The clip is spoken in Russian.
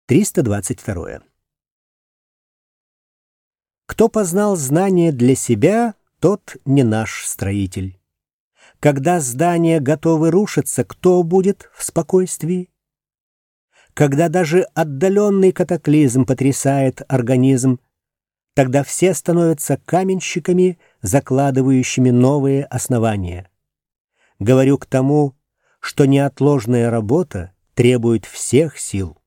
322. Кто познал знание для себя, тот не наш строитель. Когда здания готовы рушиться, кто будет в спокойствии? Когда даже отдаленный катаклизм потрясает организм, тогда все становятся каменщиками, закладывающими новые основания. Говорю к тому, что неотложная работа требует всех сил.